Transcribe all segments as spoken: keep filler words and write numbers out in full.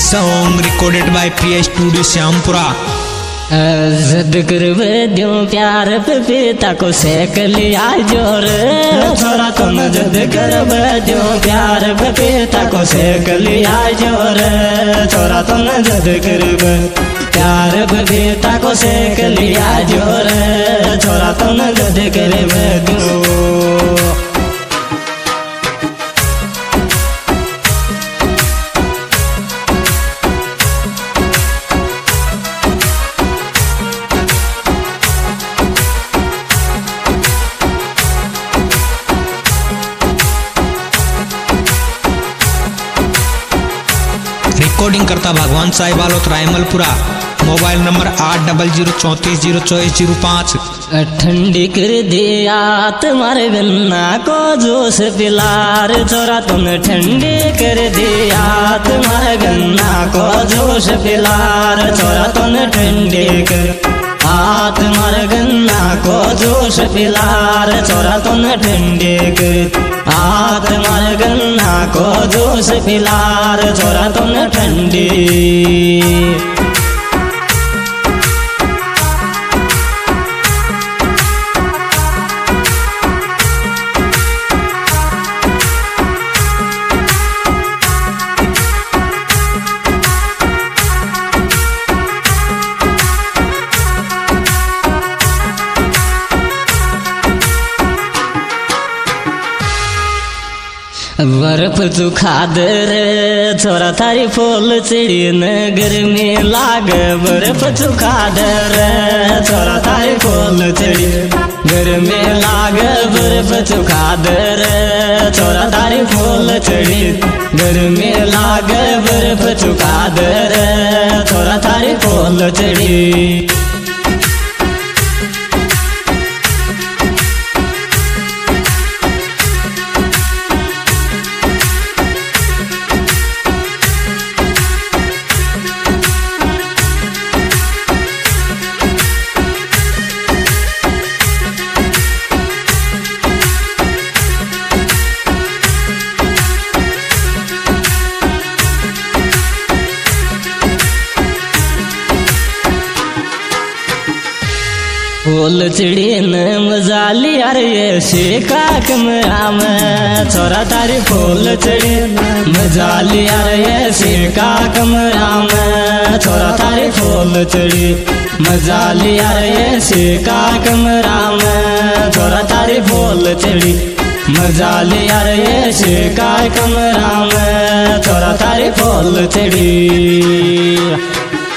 song recorded by Priya Studio Syampura। जिद करब द्यो प्यार पे पिता को सेक लिया जोर छोरा तुम जिद करब द्यो प्यार पे पिता को सेक लिया जोर छोरा तुम जिद करब प्यार पे पिता को सेक लिया जोर छोरा तुम जिद करब द्यो। रिकॉर्डिंग करता भगवान साहिब आलोत रायमलपुरा। मोबाइल नंबर आठ डबल जीरो चौंतीस जीरो चौबीस जीरो पाँच। ठंडी कर दिया तुम्हारे गन्ना को जोश पिलार छोरा तुमने ठंडी कर दिया तुम्हारे गन्ना को जोश पिलार छोरा तुमने ठंडी कर हाथ मार गन्ना को जोश पिलार छोरा तुमने ठंडी कर हाथ मार गन्ना को जोश पिलार छोरा तुमने ठंडी। बर्फ चुखा दर छोरा थारी फूल चिड़ी नगर में लाग बर्फ चुखा दर छोरा थारी फूल चिड़ी घर में लाग बर्फ चुखा दर छोरा थारी फूल चिड़ी घर में लाग बर्फ चुखा दर छोरा थारी फूल चिड़ी। फूल चिड़ी न मजा लिया रे शेका कमरा में छोरा तारी फूल चिड़ी मजा लिया रे शेका कमरा में छोरा तारी फूल चिड़ी मजा लिया रे शेका कमरा में छोरा तारी फूल चिड़ी मजा लिया रे शेका कमरा में छोरा तारी फूल चिड़ी।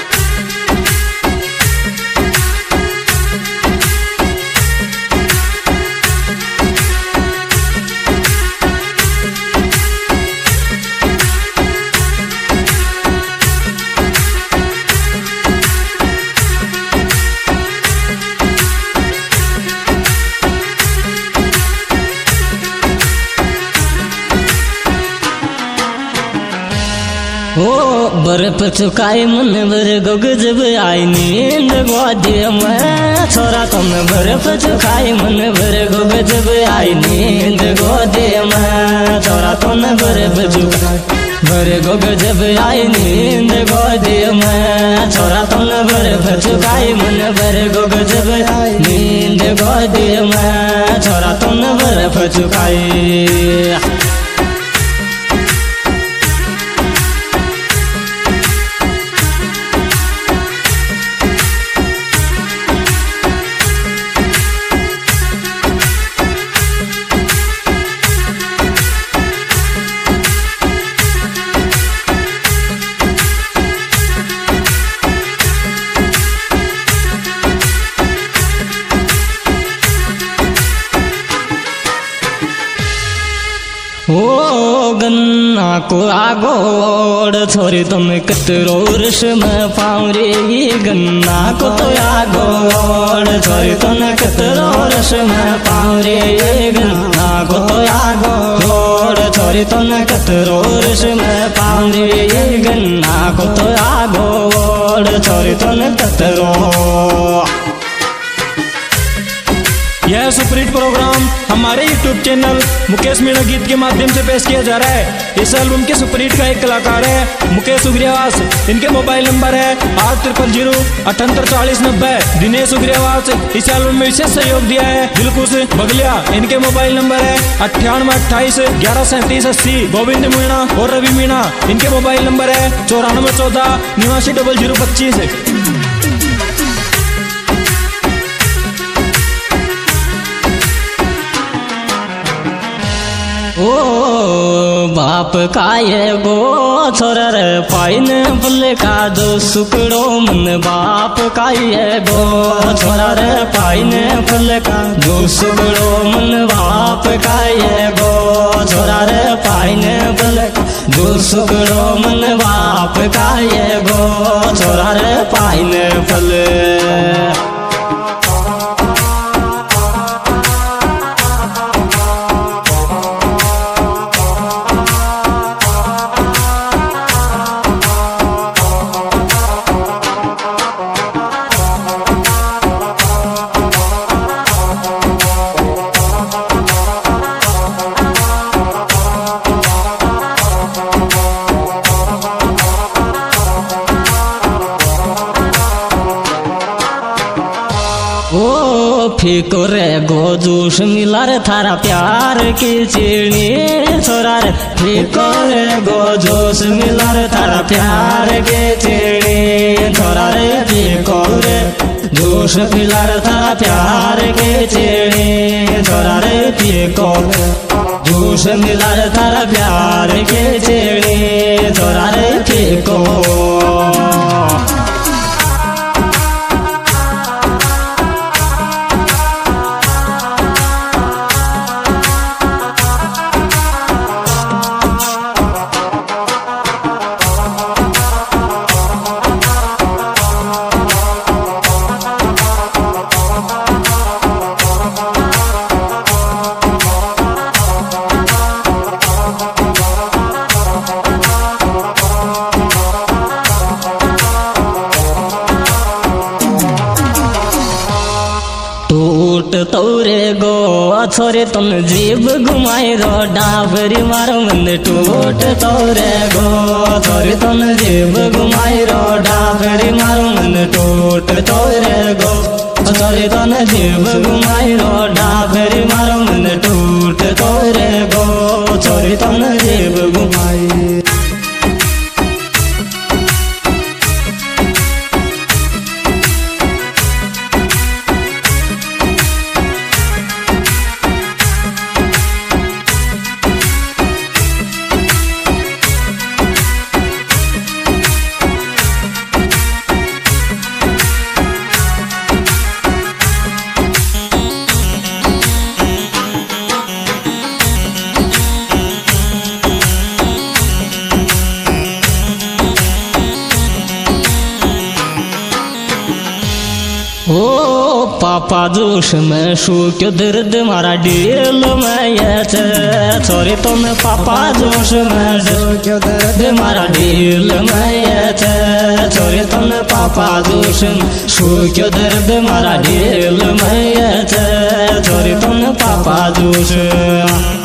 ओ बर्फ चुकाई मन बर गोग जब आई नींद गोदी में छोरा तुम बर्फ चुकाई मन बर गोग जब आई नींद गोदी में छोरा तुम बर्फ चुकाई बर गोग जब आई नींद गोदी में छोरा तुम बर्फ चुकाई मन बर गोग जब आई नींद गोदी में छोरा तुम बर्फ चुकाई। ओ गन्ना को आगोड़ छोरी तुम कतरो रस में पावरे गन्ना को तो आगोड़ छोरी तुम कतरो रस में पावरे गन्ना को तो आगोड़ छोरी तुम कतरो रस में पावरे गन्ना को तो आगोड़ छोरी तुम कतरो। यह सुपरहिट प्रोग्राम हमारे YouTube YouTube channel Mukesh Meena गीत के माध्यम से पेश किया जा रहा है। इस एल्बम के सुपरहिट का एक कलाकार है मुकेश उग्रवास। इनके मोबाइल नंबर है आठ ट्रिपल जीरो अठहत्तर चालीस नब्बे। दिनेश उग्रवास इस एल्बम में विशेष सहयोग दिया है। दिलकुश बगलिया इनके मोबाइल नंबर है अट्ठानवे अट्ठाईस ग्यारह सैंतीस अस्सी। गोविंद मीणा और रवि मीणा इनके मोबाइल नंबर है चौरानवे चौदह निवासी डबल जीरो पच्चीस। ओ बाप का ये गो छोरा रे पाइन फल का दो सुकड़ो मन। बाप का ये गो छोरा रे पाइन फल का दो सुकड़ो मन। बाप का ये गो छोरा रे पाइन फल का दो सुकड़ो मन। बाप का ये गो छोरा रे पाइन फल। ओ फीको रे गो जूस मिला रे थारा प्यार की चीनी। छोरा रे फीको रे गो जूस मिला रे थारा प्यार की चीनी। छोरा रे फीको रे जूस मिला रे थारा प्यार की चीनी। छोरा रे फीको जूस मिला रे थारा प्यार की चीनी। छोरा रे फीको। टूट तौरे गो छोरे तुम जीव घुमाई रो डाबरी मारो मन। टूट तौरे गो छोरे तुम जीव घुमाई रो डाबरी मारो मन। टूट तौरे गो छोरे तुम जीव घुमाई रो डाबरी मारो मन। टूट तौरे गो छोरे तुम जीव घुमाई। ओ पापा जोश में शूक दर्द मारा डील में ये छोरी तुम। पापा जोश में शूक दर्द मारा डील में ये छोरी तुम। पापा जोश में शूक दर्द मारा डील में ये छोरी तुम। पापा जोश